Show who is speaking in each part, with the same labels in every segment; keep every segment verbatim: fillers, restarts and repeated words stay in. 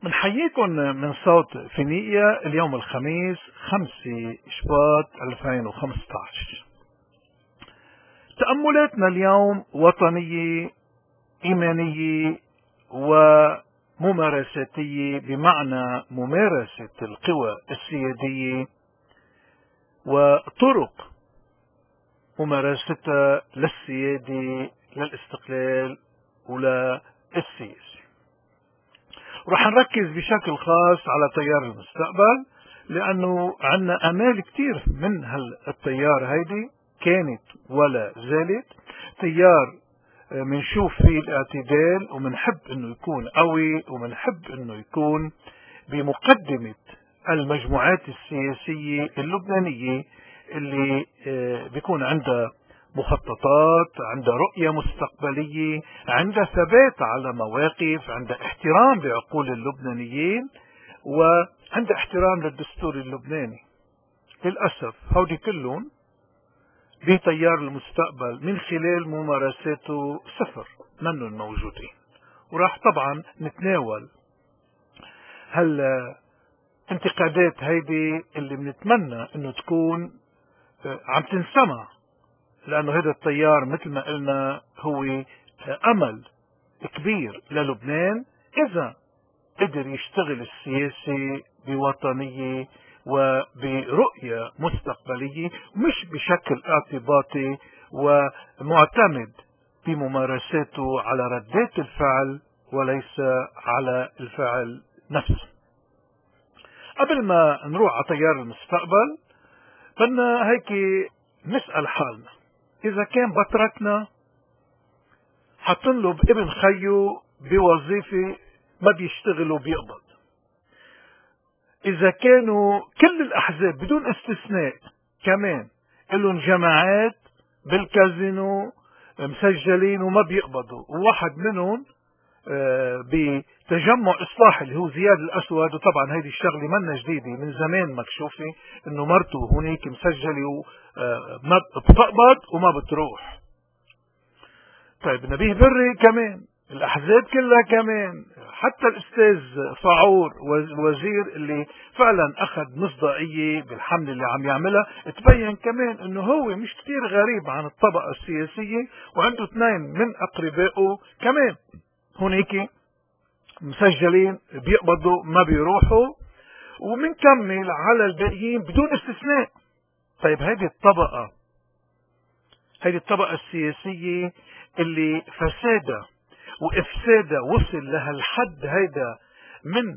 Speaker 1: بنحييكم من صوت فينيقيا اليوم الخميس خمسة شباط ألفين وخمسة عشر. تأملاتنا اليوم وطنية إيمانية وممارساتية، بمعنى ممارسة القوى السيادية وطرق ممارستها للسيادة للاستقلال وللسياسة. ورح نركز بشكل خاص على تيار المستقبل، لأنه عنا أمال كتير من هالتيار هيدي كانت ولا زالت. تيار منشوف فيه الاعتدال، ومنحب انه يكون قوي، ومنحب انه يكون بمقدمة المجموعات السياسية اللبنانية اللي بيكون عندها مخططات، عندها رؤية مستقبلية، عندها ثبات على مواقف، عندها احترام بعقول اللبنانيين، وعندها احترام للدستور اللبناني. للأسف هودي كلهم بتيار المستقبل من خلال ممارساته صفر، منهم موجودين. وراح طبعا نتناول هالانتقادات هيدي اللي بنتمنى انه تكون عم تنسمع، لأنه هذا التيار مثل ما قلنا هو أمل كبير للبنان إذا قدر يشتغل السياسي بوطنية وبرؤية مستقبلية، مش بشكل اعتباطي ومعتمد بممارساته على ردات الفعل وليس على الفعل نفسه. قبل ما نروح على تيار المستقبل بدنا هيك نسأل حالنا، إذا كان بطركنا حاطين له ابن خيو بوظيفة ما بيشتغل وبيقبض، إذا كانوا كل الأحزاب بدون استثناء كمان لهم جماعات بالكازينو مسجلين وما بيقبضوا، وواحد منهم بتجمع إصلاحي اللي هو زياد الأسود، وطبعا هيدي الشغلة منا جديدة، من زمان مكشوفة إنه مرته هناك مسجلة وما بتقبض وما بتروح. طيب نبيه بري كمان، الأحزاب كلها كمان، حتى الأستاذ فاعور وزير اللي فعلا أخذ مصداقية بالحملة اللي عم يعملها، تبين كمان إنه هو مش كتير غريب عن الطبقة السياسية، وعنده اثنين من أقربائه كمان هناك مسجلين بيقبضوا ما بيروحوا، ومنكمل على الباقيين بدون استثناء. طيب هذه الطبقة هذه الطبقة السياسية اللي فسادها وإفسادها وصل لها الحد هيدا من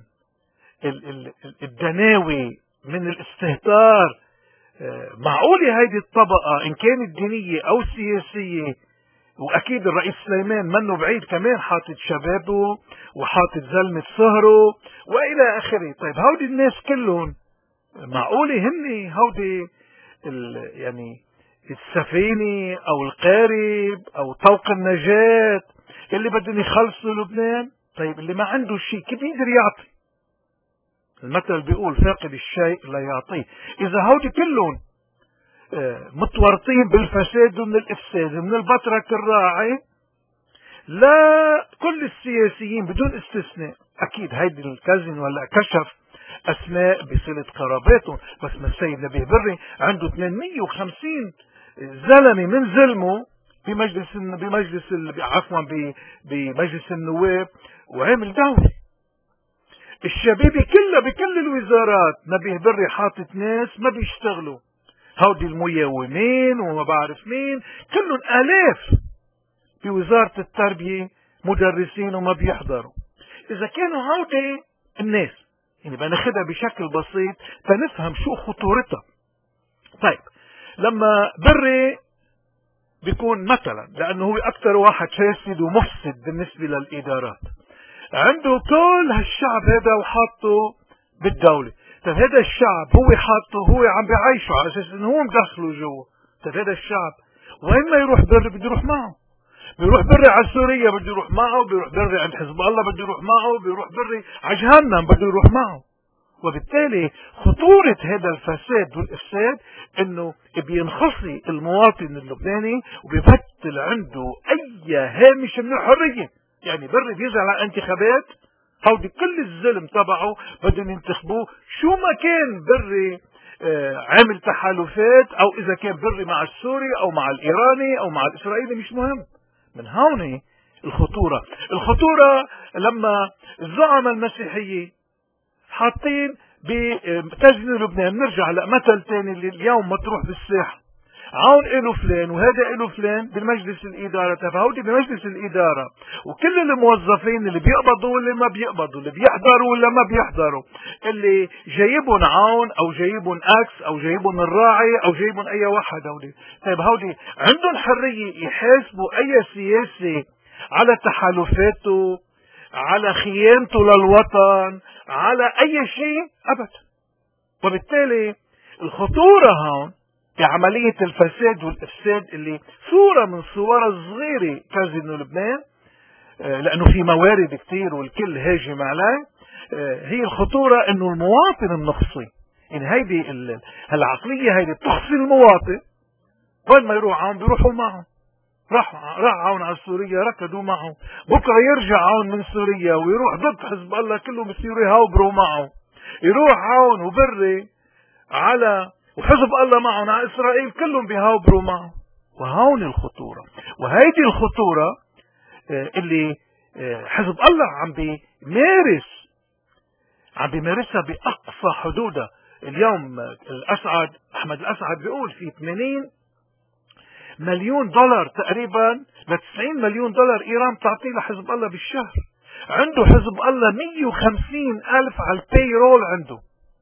Speaker 1: الدناوي، من الاستهتار، معقولة هذه الطبقة إن كانت دينية أو سياسية، وأكيد الرئيس سليمان منه بعيد كمان حاطط شبابه وحاطط زلمة صهره وإلى آخره. طيب هودي الناس كلهم معقولة هن هودي يعني السفينة أو القارب أو طوق النجاة اللي بدهم يخلصوا لبنان؟ طيب اللي ما عنده شيء كيف يقدر يعطي؟ المثل بيقول فاقد الشيء لا يعطيه. إذا هودي كلهم متورطين بالفساد ومن الإفساد ومن البطرك الراعي، لا كل السياسيين بدون استثناء، أكيد هيدي الكازين ولا كشف أسماء بصلة قراباتهم، بس ما السيد نبيه بري عنده ثمانمية وخمسين زلمة من زلمه بمجلس بمجلس عفوا بمجلس النواب، وعامل دولة. الشبيبة كلها بكل الوزارات نبيه بري حاطط ناس ما بيشتغلوا، هودي المياومين وما بعرف مين، كلهم آلاف بوزارة التربية مدرسين وما بيحضروا. إذا كانوا هودي الناس، يعني بناخدها بشكل بسيط فنفهم شو خطورتها. طيب لما بري بيكون مثلا، لأنه هو أكثر واحد فاسد ومفسد بالنسبة للإدارات، عنده كل هالشعب هذا وحاطه بالدولة. طيب هذا الشعب هو حاطه، هو عم بيعيشه على أساس إنه هو مدخله جوا. طيب هذا الشعب وين ما يروح بري بده يروح معه، بيروح بري على سوريا بده يروح معه، بيروح بري عند حزب الله بده يروح معه، بيروح بري على جهنم بده يروح معه. وبالتالي خطورة هذا الفساد والإفساد إنه بينخصي المواطن اللبناني وبيبطل عنده أي هامش من الحرية. يعني بري بيزعل على انتخابات، هودي كل الظلم تبعه بدهم ينتخبوه، شو ما كان بري آه عامل تحالفات، او اذا كان بري مع السوري او مع الايراني او مع الاسرائيلي، مش مهم. من هون الخطورة. الخطورة لما الزعماء المسيحيين حاطين بتزن لبنان. نرجع لمثل تاني اللي اليوم مطروح بالساحة، عون إله فلان وهذا إله فلان بالمجلس الإدارة. فهودي بمجلس الإدارة وكل الموظفين اللي بيقبضوا واللي ما بيقبضوا، اللي بيحضروا ولا ما بيحضروا، اللي جايبهم عون او جايبهم اكس او جايبهم الراعي او جايبهم اي واحد. هودي طيب هودي عندهم حرية يحاسبوا اي سياسي على تحالفاته، على خيانته للوطن، على اي شيء؟ ابدا. وبالتالي الخطورة هون بعملية الفساد والإفساد اللي صورة من صورة صغيرة كازينو لبنان، لأنه في موارد كتير والكل هاجم عليه. هي الخطورة إنه المواطن النقصي، يعني هيدي العقلية هيدي بتخصي المواطن. وين ما يروح عون بيروحوا معه. راح راح عون على سوريا ركضوا معه، بكره يرجع عون من سوريا ويروح ضد حزب الله كلهم بصيروا يهاوبروا معه. يروح عون وبري على وحزب الله معهم على إسرائيل كلهم بيهاوبروا معه. وهون الخطورة. وهيدي الخطورة اللي حزب الله عم بيمارس عم بيمارسها بأقصى حدودها. اليوم الأسعد أحمد الأسعد بيقول في ثمانين مليون دولار تقريبا ل تسعين مليون دولار إيران تعطيه لحزب الله بالشهر. عنده حزب الله مية وخمسين ألف على البيرول عنده.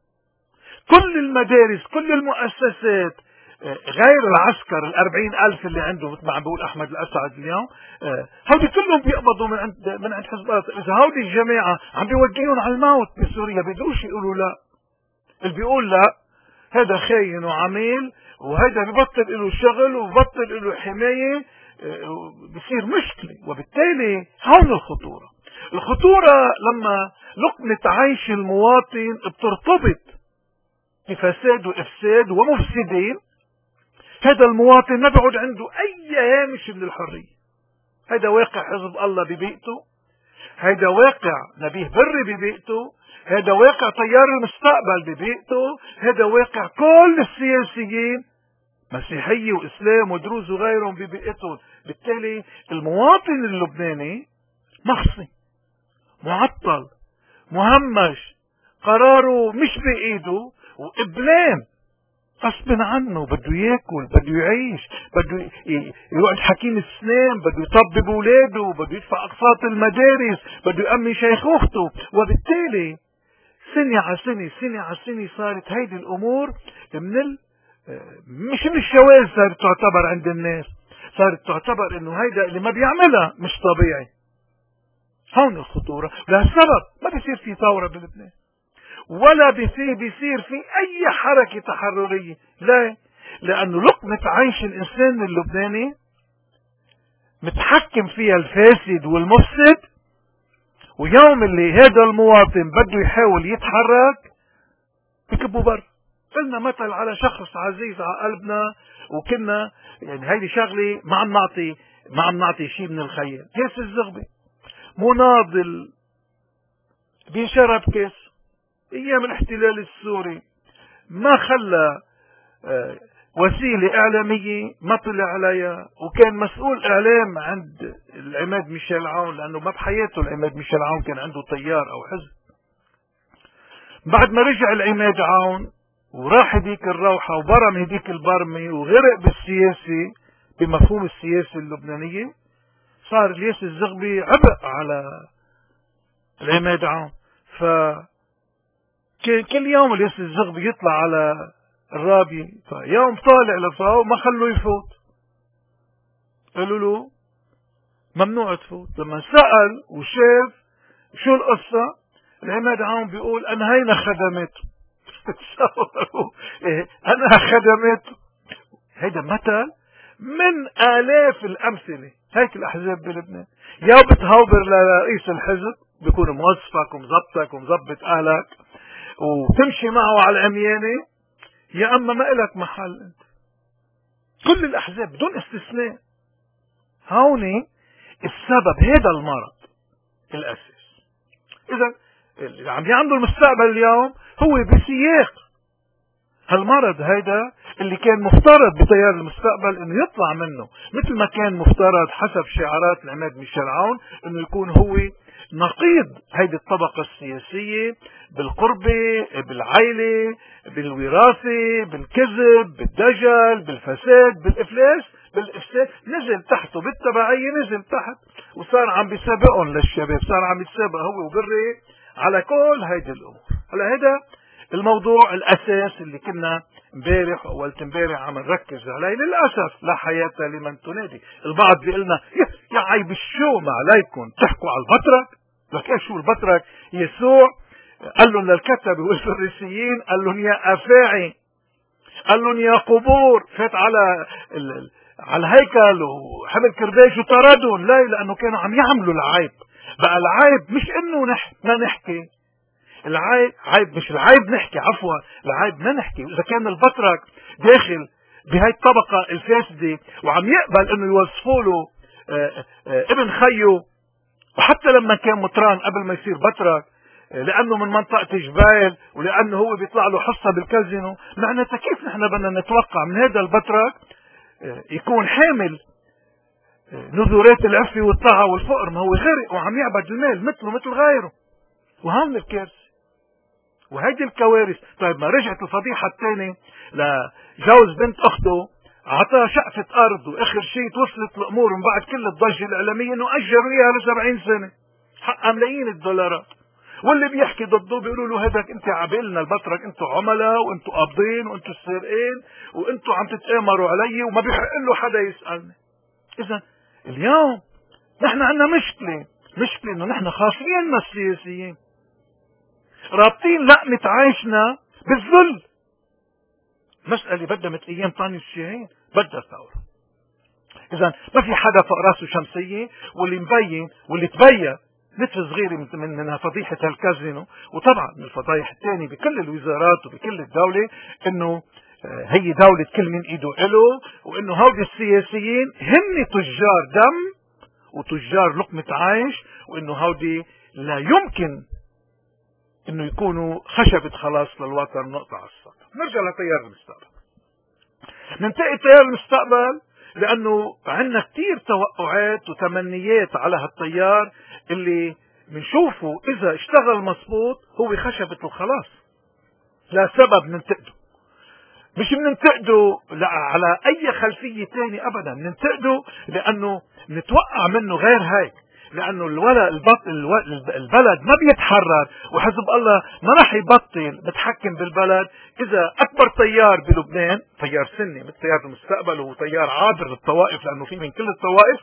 Speaker 1: كل المدارس كل المؤسسات غير العسكر الأربعين ألف اللي عنده مثل ما عم بيقول أحمد الأسعد اليوم، هودي كلهم بيقبضوا من عند من عند حزب الله. إذا هودي الجماعة عم بيوجهون على الموت بسوريا بيقدروش يقولوا لا. اللي بيقول لا هذا خاين وعميل، وهذا ببطل له شغل وببطل له حماية، بصير مشكلة. وبالتالي هون الخطورة. الخطورة لما لقمة عيش المواطن بترتبط بفساد وإفساد ومفسدين، هذا المواطن ما بيعود عنده أي هامش من الحرية. هذا واقع حزب الله ببيئته، هذا واقع نبيه بري ببيئته، هذا واقع تيار المستقبل ببيئته، هذا واقع كل السياسيين مسيحية وإسلام ودروز وغيرهم ببيئتهم. بالتالي المواطن اللبناني مخصي، معطل، مهمش، قراره مش بإيده، وإبلام غصب عنه. بده ياكل، بده يعيش، بده يقعد حكيم السنان، بده يطبب اولاده، بده يدفع اقساط المدارس، بده يأمن شيخوخته. وبالتالي سنة على سنة سنة على سنة صارت هيدي الامور من ال مش من الشواذ، صارت تعتبر عند الناس، صارت تعتبر انه هيدا اللي ما بيعملها مش طبيعي. هون الخطورة. لهالسبب ما بيصير في ثورة بلبنان، ولا بيصير بيصير في اي حركة تحررية. لا، لانه لقمة عيش الانسان اللبناني متحكم فيها الفاسد والمفسد. ويوم اللي هذا المواطن بده يحاول يتحرك بكبوا بر. قلنا مثل على شخص عزيز على قلبنا، وكنا يعني هيدي شغلة ما عم نعطي ما عم نعطي شيء من الخيال. ياسر الزغبي مناضل بينشرب كاس ايام الاحتلال السوري، ما خلى وسيلة اعلامية ما طلع عليها، وكان مسؤول اعلام عند العماد ميشيل عون، لانه ما بحياته العماد ميشيل عون كان عنده طيار او حزب. بعد ما رجع العماد عون وراح هديك الروحة وبرم هديك البرمي وغرق بالسياسة بمفهوم السياسة اللبنانية، صار الياس الزغبي عبء على العماد عون. ف كل يوم الياس الزغبي يطلع على الرابية، فيوم طالع لفوق ما خلوا يفوت، قالوا له ممنوع تفوت. لما سأل وشاف شو القصة، العماد عون بيقول أنا هينا خدمته. تصوروا أنا خدمته. هيدا مثل من آلاف الأمثلة. هيك الأحزاب بلبنان، يا بتهوبر لرئيس الحزب بيكون موظفك ومزبطك ومزبط أهلك وتمشي معه على العميانة، يا أما ما إلك محل أنت. كل الأحزاب بدون استثناء. هوني السبب هذا المرض الأساس إذا اللي عم يعملوا المستقبل اليوم هو بسياق هالمرض هيدا اللي كان مفترض بتيار المستقبل انه يطلع منه، مثل ما كان مفترض حسب شعارات العماد ميشيل عون انه يكون هو نقيض هيدي الطبقة السياسية بالقربة، بالعيلة، بالوراثة، بالكذب، بالدجل، بالفساد، بالإفلاس، بالإفساد. نزل تحته بالتبعية، نزل تحت وصار عم بيسابقهم للشباب، صار عم يتسابق هو وبري على كل هيدي الأمور. هلا هيدا الموضوع الأساس اللي كنا امبارح وأولت امبارح عم نركز عليه. للأسف لا حياة لمن تنادي. البعض بيقولنا يا عيب الشو ما عليكم تحكوا على البطرك. لك ايش شو البطرك؟ يسوع قال لهم للكتبة والفريسيين، قال لهم يا أفاعي، قال لهم يا قبور، فات على ال... على الهيكل وحمل كرباج وطردهم. لا، لأنه كانوا عم يعملوا العيب. بقى العيب مش انه نح... ما نحكي، العيب عيب مش العيب نحكي، عفوا العيب ما نحكي. إذا كان البطرك داخل بهاي الطبقة الفاسدة وعم يقبل انه يوصفوا له ابن خيه، وحتى لما كان مطران قبل ما يصير بطرك لانه من منطقة جبال ولانه هو بيطلع له حصة بالكازينو، معناتها كيف نحن بدنا نتوقع من هذا البطرك يكون حامل نذورات العفة والطاعة والفقر؟ ما هو غرق وعم يعبد المال مثله مثل غيره. وهون الكارثة وهيدي الكوارث. طيب ما رجعت الفضيحة الثانية لجوز بنت اخته، عطاها شقفة ارض، واخر شيء توصلت الامور من بعد كل الضجة الاعلامية انه اجروا اياها لسبعين سنة، حقها ملايين الدولارات. واللي بيحكي ضده بيقولوا له هذاك انت عبالنا البطرك، انتوا عملاء وانتوا قابضين وانتوا سارقين وانتوا عم تتآمروا علي وما بيحق له حدا يسألني. اذا اليوم نحن عندنا مشكلة، مشكلة انه نحن خاصين السياسيين رابطين لقمة عيشنا بالذل. مسألة بدها مثل ايام طاني الشاهين، بدها ثورة. اذا ما في حدا فوق راسه شمسية، واللي مبين واللي تبين مثل صغيرة من منها فضيحة الكازينو، وطبعا من الفضايح الثانية بكل الوزارات وبكل الدولة انه هي دولة كل من ايده له، وانه هودي السياسيين هن تجار دم وتجار لقمة عيش، وانه هودي لا يمكن انه يكونوا خشبة خلاص للوطن نقطة على السطح. نرجع لتيار المستقبل. ننتقي تيار المستقبل لانه عندنا كتير توقعات وتمنيات على هالتيار اللي بنشوفه اذا اشتغل مظبوط هو خشبة الخلاص. لا سبب ننتقده، مش بننتقده على اي خلفية تاني ابدا، بننتقده لانه نتوقع منه غير هيك، لانه الولا البلد ما بيتحرر، وحزب الله ما راح يبطل متحكم بالبلد اذا اكبر تيار بلبنان تيار سني مثل تيار المستقبل، وهو تيار عابر للطوائف لانه في من كل الطوائف،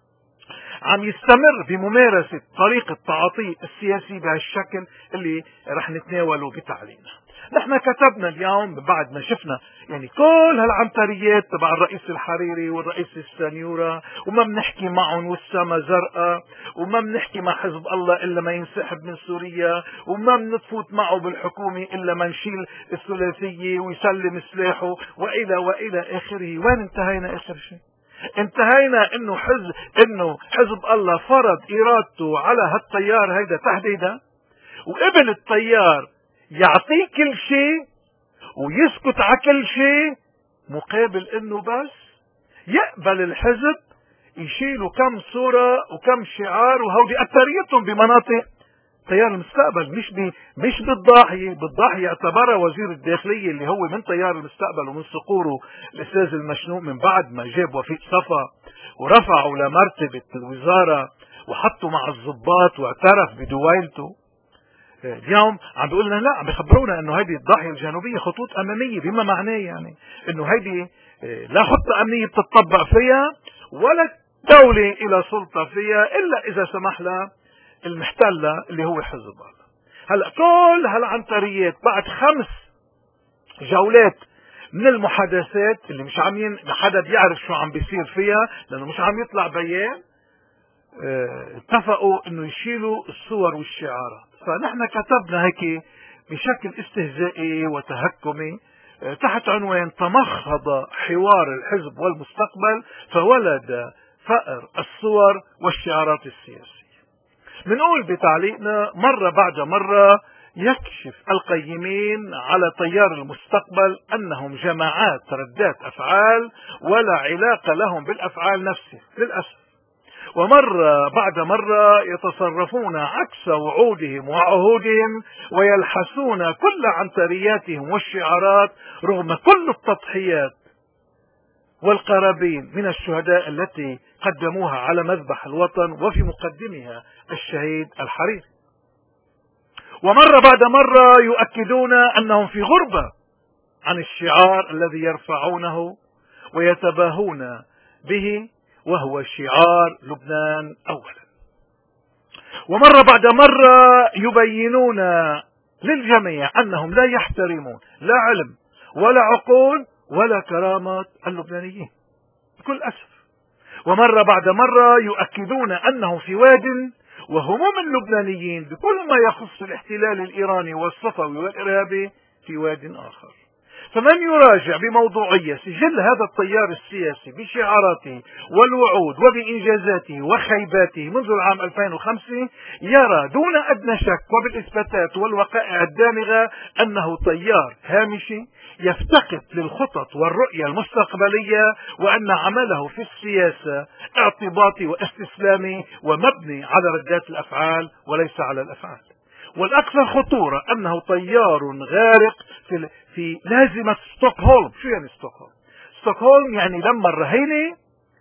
Speaker 1: عم يستمر بممارسة طريقة تعاطيه السياسي بهالشكل اللي رح نتناوله بتعليمنا. نحن كتبنا اليوم بعد ما شفنا يعني كل هالعنتريات تبع الرئيس الحريري والرئيس السانيورا، وما بنحكي معهم والسما زرقاء، وما بنحكي مع حزب الله الا ما ينسحب من سوريا، وما بنفوت معه بالحكومة الا ما نشيل الثلاثية ويسلم سلاحه والى والى اخره. وين انتهينا اخر شيء؟ انتهينا انه حزب انه حزب الله فرض ارادته على هالتيار هيدا تحديدا، وقبل التيار يعطيه كل شيء ويسكت على كل شيء، مقابل انه بس يقبل الحزب يشيلوا كم صورة وكم شعار، وهودي اكثريتهم بمناطق تيار المستقبل، مش بي مش بالضاحية. بالضاحية اعتبرها وزير الداخلية اللي هو من تيار المستقبل ومن صقوره الاستاذ المشنوق من بعد ما جاب وفيق صفا ورفعوا لمرتبة الوزارة وحطوا مع الضباط واعترف بدويلته. اليوم عم بيقول لنا لا، عم بيخبرونا انه هيدي الضاحية الجنوبية خطوط امامية، بما معناه يعني انه هيدي لا خطة امنية بتطبق فيها ولا دولة الى سلطة فيها الا اذا سمح لها المحتلة اللي هو حزب الله. هلا كل هالعنتريات بعد خمس جولات من المحادثات اللي مش عم ين... حدا بيعرف شو عم بيصير فيها لانه مش عم يطلع بيان، اه... اتفقوا انه يشيلوا الصور والشعارات. فنحن كتبنا هيك بشكل استهزائي وتهكمي اه... تحت عنوان تمخض حوار الحزب والمستقبل فولد فأر الصور والشعارات السياسية. بنقول بتعليقنا مرة بعد مرة يكشف القيمين على تيار المستقبل أنهم جماعات ردات أفعال ولا علاقة لهم بالأفعال نفسها للأسف. ومرة بعد مرة يتصرفون عكس وعودهم وعهودهم ويلحسون كل عنترياتهم والشعارات رغم كل التضحيات والقرابين من الشهداء التي قدموها على مذبح الوطن وفي مقدمها الشهيد الحريري. ومرة بعد مرة يؤكدون أنهم في غربة عن الشعار الذي يرفعونه ويتباهون به وهو شعار لبنان أولا. ومرة بعد مرة يبينون للجميع أنهم لا يحترمون لا علم ولا عقول ولا كرامة اللبنانيين بكل أسف. ومرة بعد مرة يؤكدون أنهم في واد وهموم اللبنانيين بكل ما يخص الاحتلال الإيراني والصفوي والإرهابي في واد آخر. فمن يراجع بموضوعية سجل هذا التيار السياسي بشعاراته والوعود وبإنجازاته وخيباته منذ العام ألفين وخمسة يرى دون أدنى شك وبالإثباتات والوقائع الدامغة أنه تيار هامشي يفتقد للخطط والرؤية المستقبلية، وأن عمله في السياسة اعتباطي واستسلامي ومبني على ردات الأفعال وليس على الأفعال. والأكثر خطورة أنه تيار غارق في, في لازمة ستوكهولم. شو يعني ستوكهولم؟ ستوكهولم يعني لما الرهينة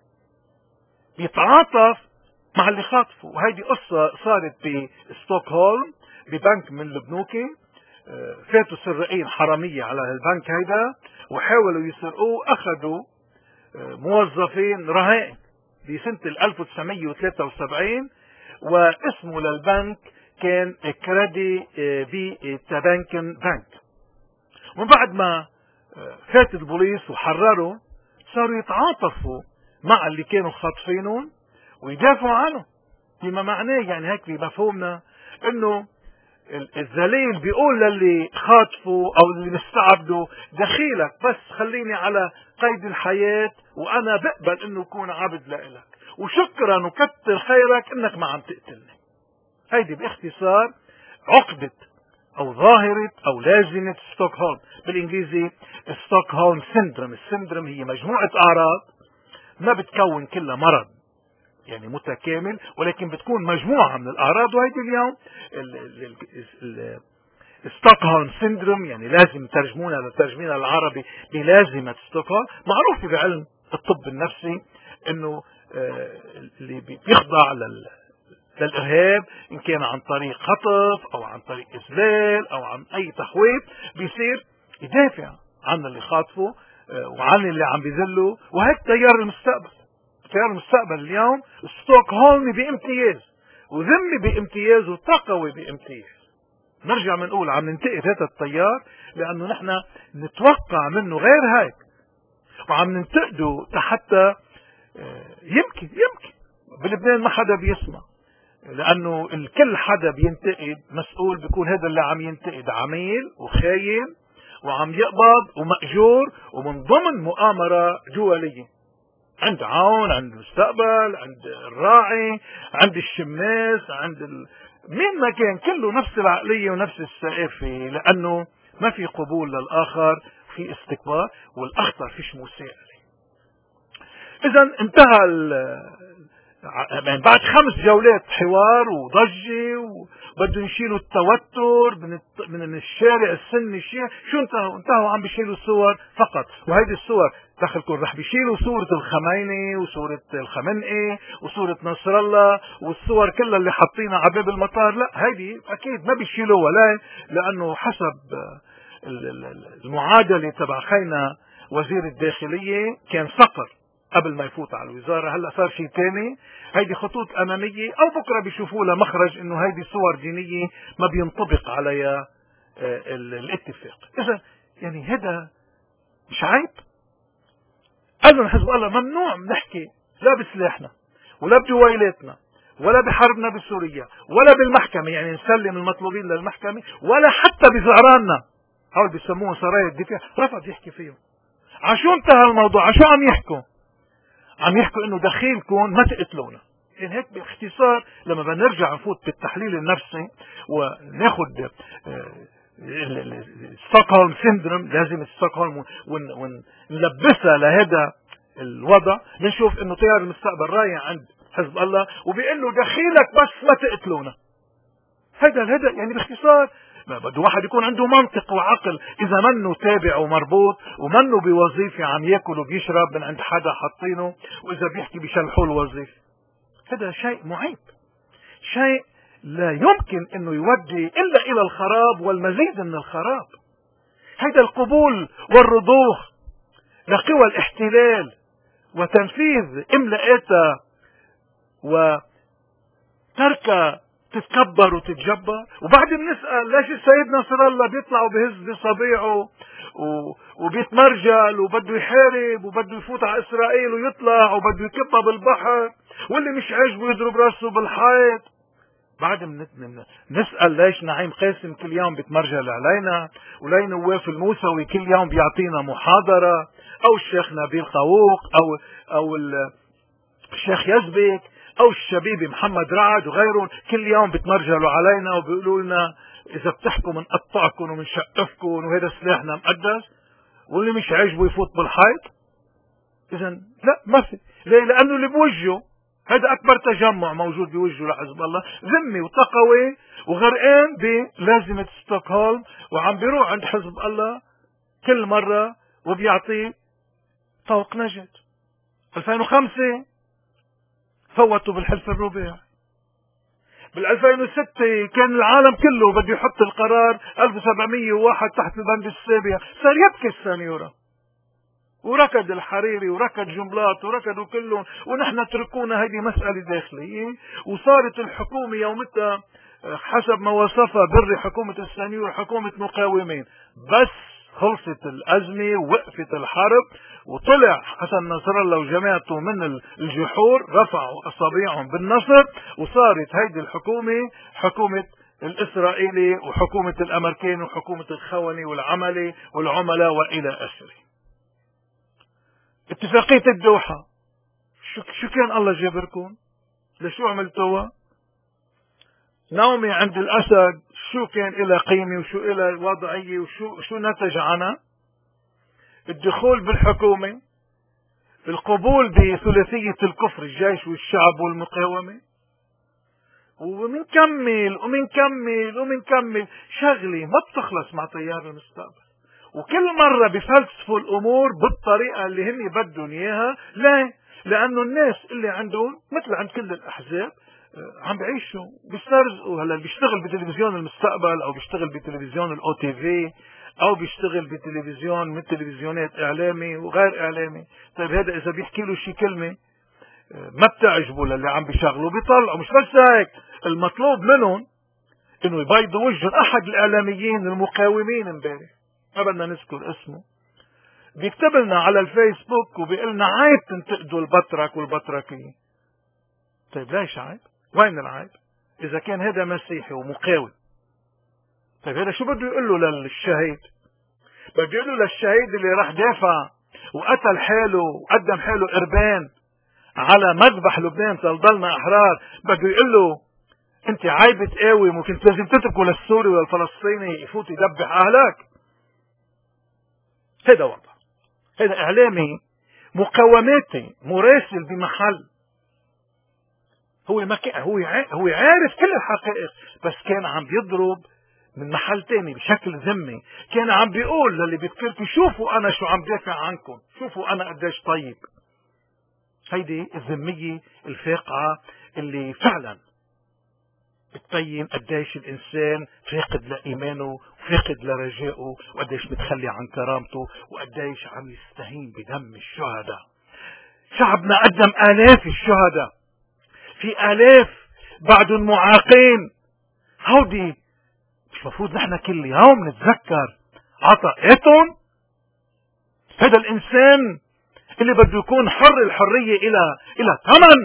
Speaker 1: يتعاطف مع اللي خاطفه. وهذه قصة صارت بستوكهولم ببنك من البنوك، فاتوا سرقين حرامية على البنك هيدا وحاولوا يسرقوه، أخذوا موظفين رهائن بسنة ألف وتسعمية وثلاثة وسبعين واسمه للبنك كان كريدي بي تابانكن بنك. ومن بعد ما فات البوليس وحرروا صاروا يتعاطفوا مع اللي كانوا خاطفينهم ويدافعوا عنه، بما معناه يعني هيك بمفهومنا انه الذليل بيقول للي خاطفه او اللي مستعبده دخيلك بس خليني على قيد الحياة وانا بقبل انه يكون عبد لإلك، وشكرا وكتر خيرك انك ما عم تقتلني. هيدي باختصار عقدة او ظاهرة او لازمة ستوكهولم، بالانجليزي ستوكهولم سيندروم. السندروم هي مجموعة اعراض ما بتكون كلها مرض يعني متكامل، ولكن بتكون مجموعة من الأعراض. وهيدي اليوم ستوكهولم سيندروم يعني لازم ترجمونها لترجمينها العربي بلازمة ستوكهولم. معروف بعلم الطب النفسي انه اللي بيخضع للإرهاب إن كان عن طريق خطف أو عن طريق إذلال أو عن أي تخويف بيصير يدافع عن اللي خاطفه وعن اللي عم بيذله. وهيك تيار المستقبل. تيار المستقبل اليوم ستوكهولمي بامتياز وذمي بامتياز وتقوي بامتياز. نرجع منقول عم ننتقد هذا التيار لأنه نحن نتوقع منه غير هيك، وعم ننتقده حتى يمكن يمكن بلبنان ما حدا بيسمع، لأنه الكل حدا بينتقد مسؤول بيكون هذا اللي عم ينتقد عميل وخاين وعم يقبض ومأجور ومن ضمن مؤامرة دولية عند عون، عند المستقبل، عند الراعي، عند الشماس، عند ال... مين ما كان كله نفس العقلية ونفس السقافة، لأنه ما في قبول للآخر، في استكبار، والأخطر فيش مساءلة. إذا انتهى ال... يعني بعد خمس جولات حوار وضجة وبدهم يشيلوا التوتر من الت... من الشارع السني الشيعي. شو انتهوا؟ انتهوا عم بيشيلوا الصور فقط. وهيدي الصور دخلكم رح بيشيلوا صورة الخميني وصورة الخمنئي وصورة نصر الله والصور كلها اللي حاطينها على باب المطار. لا، هيدي اكيد ما بيشيلوها، لا، لانه حسب المعادلة تبع خينا وزير الداخلية كان صقر قبل ما يفوت على الوزارة، هلا صار شيء ثاني. هيدي خطوط امامية او بكره بيشوفوا لها مخرج انه هيدي صور دينية ما بينطبق عليها الاتفاق. اذا يعني هذا مش عيب؟ اذن حزب الله ممنوع نحكي لا بسلاحنا ولا بدويلاتنا ولا بحربنا بسوريا ولا بالمحكمة، يعني نسلم المطلوبين للمحكمة، ولا حتى بزعراننا هول بيسموهم سرايا الدفاع. رفض يحكي فيهم. عشو انتهى الموضوع؟ عشو عم يحكوا؟ عم يحكوا انه دخيلكم ما تقتلونا، إن هيك باختصار لما بنرجع نفوت بالتحليل النفسي وناخد ستوكهولم سيندروم، لازم ستوكهولم ونلبسها لهذا الوضع، بنشوف انه تيار المستقبل رايح عند حزب الله وبيقول له دخيلك بس ما تقتلونا. هذا هذا يعني باختصار بده واحد يكون عنده منطق وعقل، اذا منه تابع ومربوط ومنه بوظيفه عم ياكل وبيشرب من عند حدا حاطينه، واذا بيحكي بيشلحوا له وظيفه. هذا شيء معيب، شيء لا يمكن انه يودي الا الى الخراب والمزيد من الخراب. هذا القبول والرضوخ لقوى الاحتلال وتنفيذ املائاتها وترك تتكبر وتتجبر. وبعدين بنسأل ليش السيد نصر الله بيطلع وبيهز بصبيعه وبيتمرجل وبده يحارب وبده يفوت على اسرائيل ويطلع وبده يكبها بالبحر، واللي مش عاجبه يضرب راسه بالحيط. بعد نسأل ليش نعيم قاسم كل يوم بيتمرجل علينا، ولي نواف الموسوي كل يوم بيعطينا محاضرة، او الشيخ نبيل قووق او او الشيخ يزبك او الشبيبي محمد رعد وغيرهم كل يوم بيتمرجلوا علينا وبيقولوا لنا اذا بتحكوا منقطعكم ومنشقفكم وهذا سلاحنا مقدس، واللي مش عاجبه يفوت بالحيط. اذا لا، ما في. ليه؟ لانه اللي بوجهه هذا اكبر تجمع موجود بوجهه لحزب الله، ذمي وتقوي وغرقان بلازمة ستوكهولم، وعم بيروح عند حزب الله كل مرة وبيعطيه طوق نجد. ألفين وخمسة فوتوا بالحلف الرباعي، بال ألفين وستة كان العالم كله بده يحط القرار ألف وسبعمية وواحد تحت البند السابع، صار يبكي السنيورة وركض الحريري وركض جنبلاط وركضوا كلهم، ونحن تركونا هذه مسألة داخلية. وصارت الحكومة يومتها حسب ما وصفها بري حكومة السنيور حكومة مقاومين، بس خلصت الأزمة ووقفت الحرب وطلع حسن نصر الله وجماعته من الجحور، رفعوا أصابعهم بالنصر، وصارت هيدي الحكومة حكومة الإسرائيلي وحكومة الأمريكان وحكومة الخوني والعملي والعملاء وإلى آخره. اتفاقية الدوحة شو, شو كان الله جابركم؟ لشو عملتوها؟ نومي عند الأسد شو كان إلى قيمة وشو إلى وضعية وشو شو نتج عنها؟ الدخول بالحكومة، القبول بثلاثية الكفر الجيش والشعب والمقاومة، ومنكمل ومنكمل ومنكمل شغلة ما بتخلص مع تيار المستقبل. وكل مرة بفلسفوا الأمور بالطريقة اللي هن بدهم إياها. ليه؟ لأنه الناس اللي عندهم مثل عند كل الأحزاب عم بعيشوا بيسترزقوا. هلا بيشتغل بتلفزيون المستقبل أو بيشتغل بتلفزيون الأو تي في أو بيشتغل بتلفزيون من تلفزيونات إعلامي وغير إعلامي. طيب هذا إذا بيحكي له شي كلمة ما بتعجبه للي عم بيشغله بيطلعوا. مش بس هيك، المطلوب منهم إنه يبيضوا وجههم. أحد الإعلاميين المقاومين امبارح ما بدنا نذكر اسمه بيكتب لنا على الفيسبوك وبيقول لنا عيب تنتقدوا البطرك والبطركية. طيب ليش عيب؟ وين العيب؟ إذا كان هذا مسيحي ومقاوم، طيب هذا شو بده يقول له للشهيد؟ بده يقول له للشهيد اللي راح دافع وقتل حاله وقدم حاله قربان على مذبح لبنان تضلنا أحرار، بده يقول له أنت عيب تقاوم وكنت لازم تتركه للسوري والفلسطيني يفوت يدبح أهلك؟ هذا وضع، هذا إعلامي مقاوماتي مراسل بمحل. هو مكان هو هو عارف كل الحقائق، بس كان عم بيضرب من محل تاني بشكل ذمي. كان عم بيقول للي بيذكركم شوفوا أنا شو عم دافع عنكم، شوفوا أنا قديش طيب. هيدي الذمية الفاقعة اللي فعلا بتبين قديش الإنسان فاقد لإيمانه وفاقد لرجائه وقديش متخلي عن كرامته وقديش عم يستهين بدم الشهداء. شعبنا قدم آلاف الشهداء، في آلاف بعدهم معاقين. هودي مش مفروض نحن كل يوم نتذكر عطاءاتهم؟ هذا الإنسان اللي بده يكون حر الحرية إلى إلى ثمن.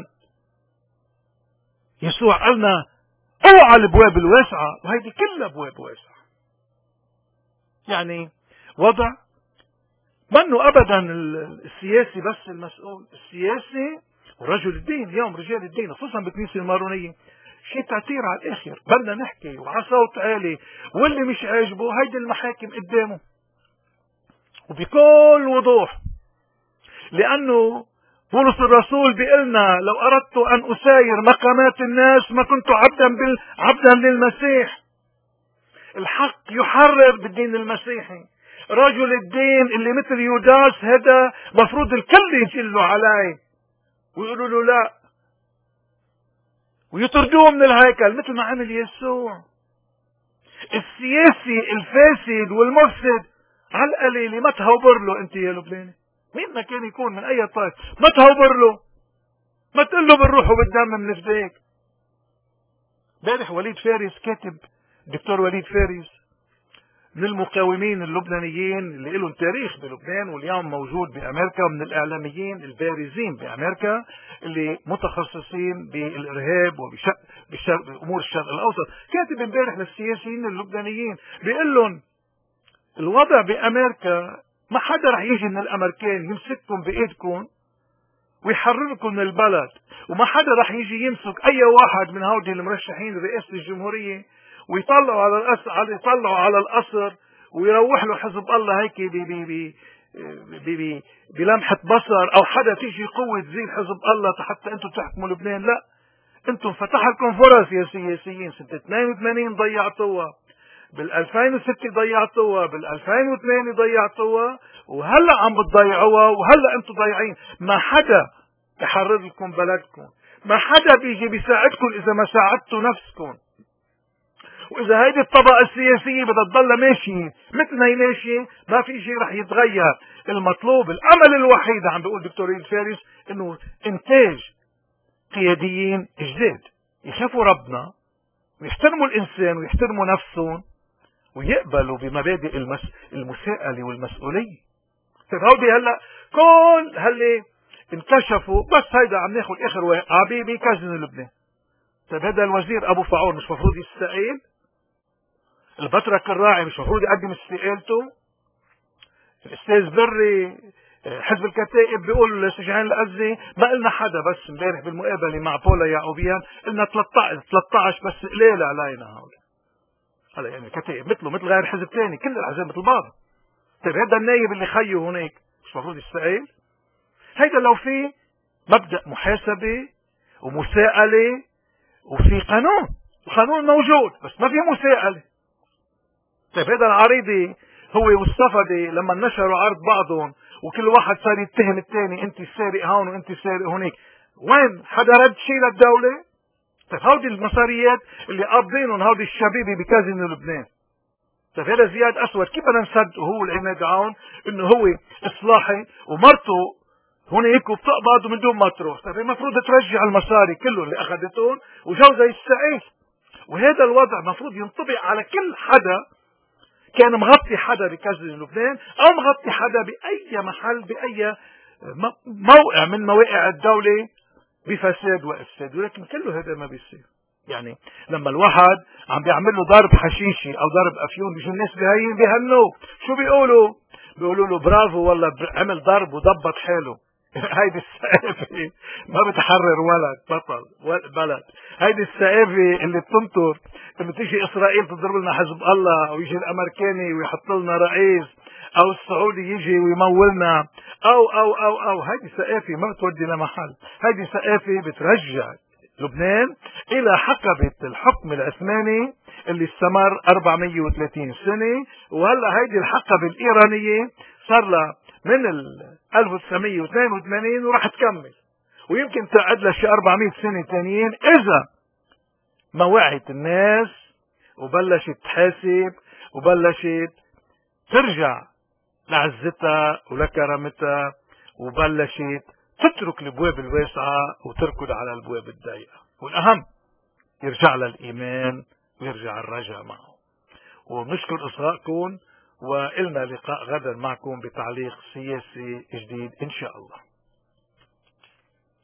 Speaker 1: يسوع قالنا اوعى الابواب الواسعة، وهيدي كلها ابواب واسعة. يعني وضع منه ابدا السياسي بس المسؤول. السياسي ورجل الدين اليوم، رجال الدين خصوصا بالكنيسة المارونية شيء تعتير على الآخر، بدنا نحكي وعلى صوت عالي، واللي مش عاجبه هيدي المحاكم قدامه وبكل وضوح. لأنه بولس الرسول بيقلنا لو أردت أن أساير مقامات الناس ما كنت عبدا بال... عبدا للمسيح. الحق يحرر بالدين المسيحي. رجل الدين اللي مثل يوداس هذا مفروض الكل يجلوا عليه ويقولوا له لا ويطردوه من الهيكل مثل ما عمل يسوع. السياسي الفاسد والمفسد على القليل ما تهوبر له انت يا لبناني، مين ما كان يكون من اي طائف ما تهوبر له، ما تقول له بالروح وبالدم من فداك. امبارح وليد فارس كاتب، دكتور وليد فارس من المقاومين اللبنانيين اللي لهم تاريخ بلبنان واليوم موجود بامريكا، ومن الاعلاميين البارزين بامريكا اللي متخصصين بالارهاب وبامور الشرق الاوسط، كاتب امبارح للسياسيين اللبنانيين بيقول لهم الوضع بامريكا ما حدا رح يجي من الامريكان يمسككم بايدكم ويحرركم من البلد، وما حدا رح يجي يمسك اي واحد من هؤلاء المرشحين لرئاسة الجمهورية ويطلعوا على القصر على يطلعوا على القصر ويروح له حزب الله هيك بي بي بي بي بي بلمحة بصر، او حدا تيجي قوة زي حزب الله حتى انتم تحكموا لبنان. لا، انتم فتح لكم فرص يا سياسيين، سنة اثنين وثمانين ضيعتوها، بال ألفين وستة ضيعتوها، بال ألفين وثمانية ضيعتوها، وهلا عم بتضيعوها، وهلا انتم ضايعين. ما حدا يحرر لكم بلدكم، ما حدا بيجي بيساعدكم اذا ما ساعدتوا نفسكم. واذا هيدي الطبقة السياسية بدها تضل ماشية مثل ما هي ماشية ما في شيء رح يتغير. المطلوب الامل الوحيد عم بيقول دكتور وليد فارس انه انتاج قياديين جداد يخافوا ربنا ويحترموا الانسان ويحترموا نفسهم ويقبلوا بمبادئ المس... المساءلة والمسؤولية. طيب هودي هلا كل هاللي انكشفوا، بس هيدا عم ناخذ اخر واحد عبيبي كازن لبنان. طيب هذا الوزير ابو فعول مش مفروض يستقيل؟ البطرك الراعي مش مفروض يقدم استقالته؟ الاستاذ بري حزب الكتائب بيقول لسجان الأزي ما قلنا حدا، بس امبارح بالمقابله مع بولا يعقوبيان قلنا ثلاثة عشر ثلاثة عشر بس قليل علينا هول. هلا يعني الكتائب مثله مثل غير حزب ثاني، كل الاحزاب مثل بعض. طيب هذا النايب اللي خيه هناك مش مفروض يستقيل؟ هيدا لو في مبدأ محاسبه ومساءله وفي قانون، القانون موجود بس ما في مساءله. طيب هذا العريضي هو والصفدي لما نشروا عرض بعضهم وكل واحد صار يتهم الثاني انت سارق هون وانت سارق هونيك، وين حدا رد شيء للدولة؟ طيب هودي المصاريات اللي قابضينهم هودي الشبيبه بكازينو لبنان. طيب هذا زياد اسود كيف بدنا نصدقه هو العماد عون انه هو اصلاحي ومرته هونيك وبتقبض من دون ما تروح؟ طيب المفروض ترجع المصاري كله اللي اخذتهم وجوزها يستقيل. وهذا الوضع المفروض ينطبق على كل حدا كان مغطي حدا بكازينو لبنان او مغطي حدا باي محل باي موقع من مواقع الدولة بفساد وافساد. ولكن كله هذا ما بيصير. يعني لما الواحد عم بيعمل له ضرب حشيشي او ضرب افيون بيجوا الناس بهين بيهنوه، شو بيقولوا؟ بيقولوا له برافو والله عمل ضرب وضبط حاله. هيدي الثقافة ما بتحرر ولد بطل بلد. هيدي الثقافة اللي بتنطر انه تيجي اسرائيل تضرب لنا حزب الله، او يجي الامريكاني ويحط لنا رئيس، او السعودي يجي ويمولنا، او او او او هيدي ثقافة ما بتودي لمحل. هيدي ثقافة بترجع لبنان الى حقبة الحكم العثماني اللي استمر أربعمية وثلاثين سنة. وهلا هيدي الحقبة الايرانية صار لها من ال ألف وتسعمية واثنين وثمانين وراح تكمل، ويمكن تعد لها شي أربعمية سنة تانيين اذا ما وعت الناس وبلشت تحاسب وبلشت ترجع لعزتها ولكرامتها وبلشت تترك الابواب الواسعة وتركض على الابواب الضيقة. والاهم يرجع لها الايمان ويرجع الرجاء معه. وبنشكر اصغائكم، وإلنا لقاء غدا معكم بتعليق سياسي جديد إن شاء الله.